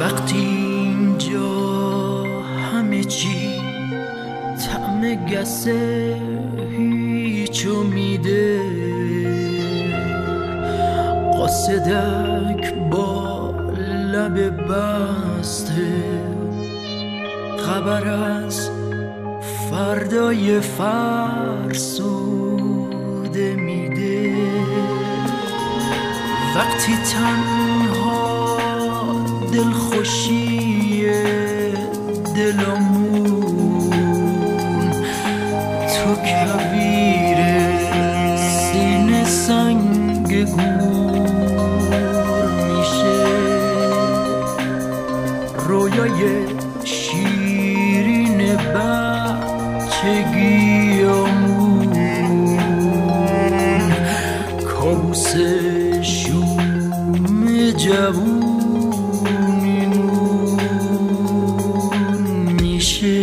وقتی اینجا همه چی طعم گسه هیچو میده، قاصدک با لب بسته خبر از فردای فرسوده میده. وقتی تنها دلخوشی دلمون تو کبیر سینه سنگ گور میشه، رویای شیرین بچگیامون کابوس شوم جوونیمون میشه.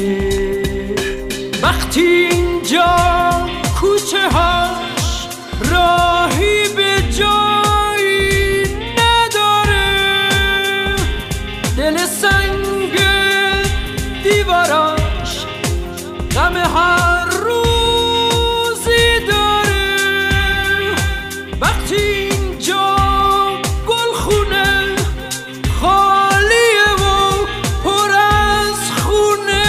وقتی اینجا کوچه هاش راهی به جایی نداره، دل سنگ دیواراش غم هر روزی داره. وقتی اینجا گلخونه خالیه و پر از خونه،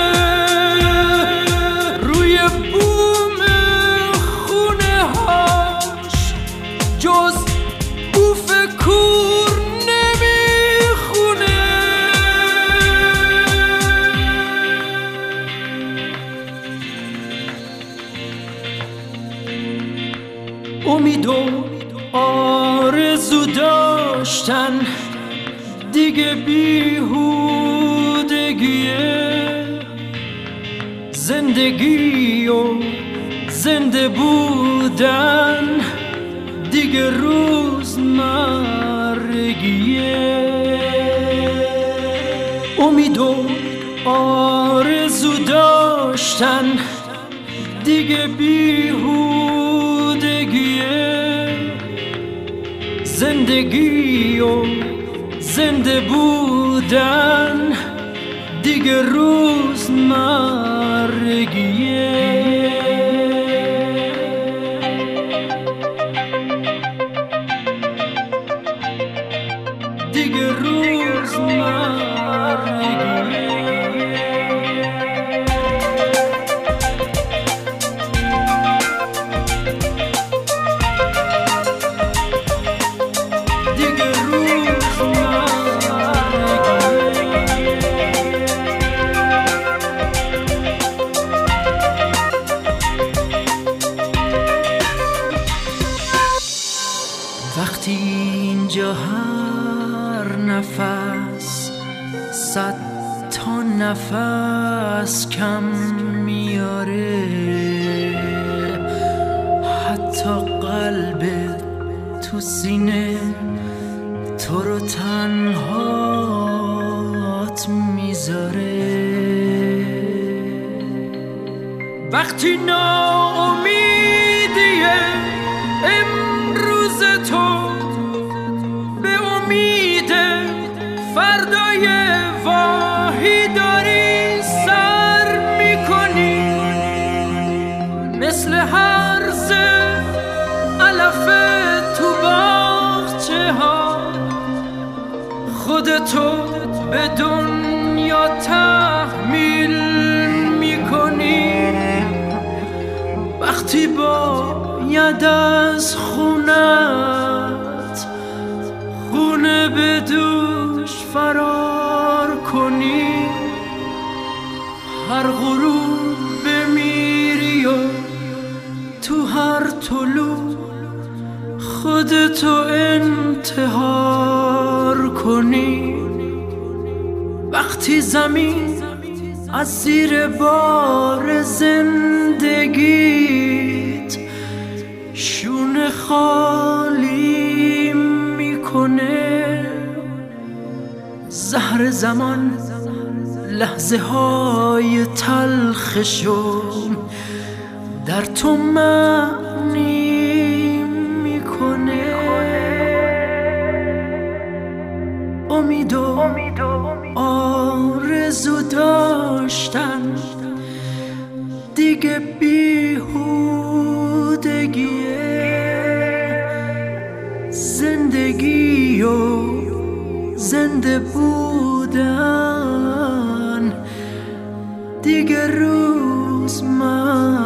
روی بوم خونه هاش جز بوف کور نمیخونه. امید و آرزو داشتن دیگه بیهودگیه، زندگی و زنده بودن دیگه روزمرگیه. امید و آرزو داشتن دیگه بیهودگیه، زندگی و زنده بودن دیگه روزمرگیه. دیگه روزمرگیه. وقتی اینجا هر نفس 100 تا نفس کم میاره، حتی قلبت تو سینه تو رو تنهات میذاره. وقتی ناامیدیه امروز تو به امید فردای واهی داری سر میکنی، مثل هرز علف تو باغچه ها خودتو به دنیا تحمیل میکنی. وقتی باید از خونت خونه به دوش فرار کنی، هر غروب بمیری و تو هر طلوع خودتو انتحار کنی. وقتی زمین از زیر بار زندگیت شونه خالی میکنه، زهر زمان لحظه های تلخشو در تو معنی میکنه. امید و آرزو داشتن دیگه بیهودگیه. زندگی و زنده بودن دیگه روزمره